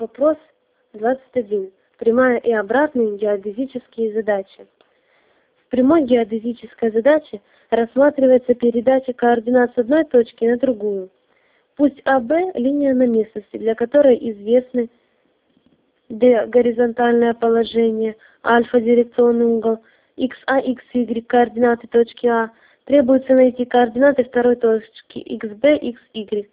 Вопрос 21. Прямая и обратные геодезические задачи. В прямой геодезической задаче рассматривается передача координат с одной точки на другую. Пусть АБ – линия на местности, для которой известны D – горизонтальное положение, альфа – дирекционный угол, XA, XY – координаты точки А. Требуется найти координаты второй точки XB, XY.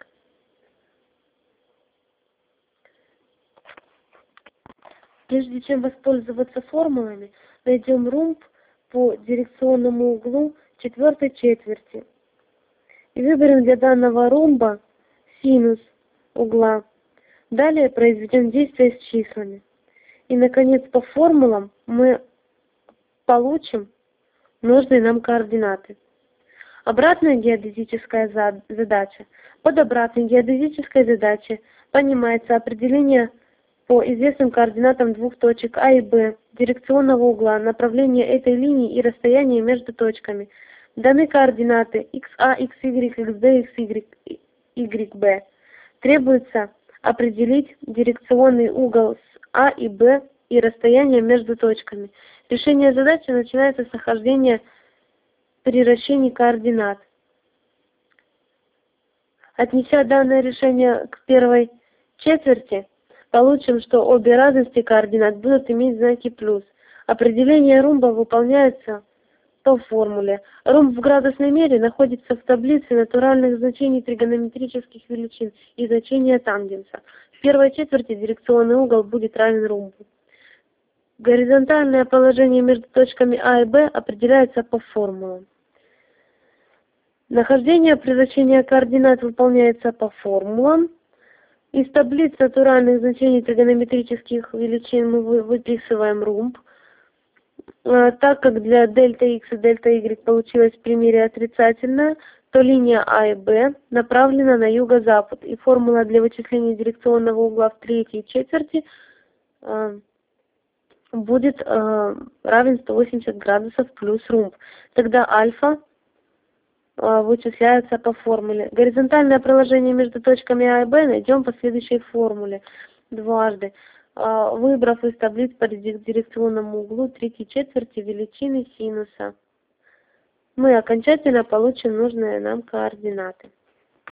Прежде чем воспользоваться формулами, найдем румб по дирекционному углу четвертой четверти. И выберем для данного румба синус угла. Далее произведем действие с числами. И, наконец, по формулам мы получим нужные нам координаты. Обратная геодезическая задача. Под обратной геодезической задачей понимается определение по известным координатам двух точек А и Б, дирекционного угла, направления этой линии и расстояния между точками. Даны координаты XA, XY, XB, XYB. Требуется определить дирекционный угол с А и Б и расстояние между точками. Решение задачи начинается с нахождения при вращении координат. Отнеся данное решение к первой четверти, получим, что обе разности координат будут иметь знаки плюс. Определение румба выполняется по формуле. Румб в градусной мере находится в таблице натуральных значений тригонометрических величин и значения тангенса. В первой четверти дирекционный угол будет равен румбу. Горизонтальное положение между точками А и Б определяется по формулам. Нахождение при вращении координат выполняется по формулам. Из таблиц натуральных значений тригонометрических величин мы выписываем румб. Так как для дельта x и дельта y получилось в примере отрицательное, то линия А и Б направлена на юго-запад, и формула для вычисления дирекционного угла в третьей четверти будет равен 180 градусов плюс румб. Тогда альфа вычисляется по формуле. Горизонтальное положение между точками А и Б найдем по следующей формуле дважды. Выбрав из таблиц по дирекционному углу третьей четверти величины синуса, мы окончательно получим нужные нам координаты.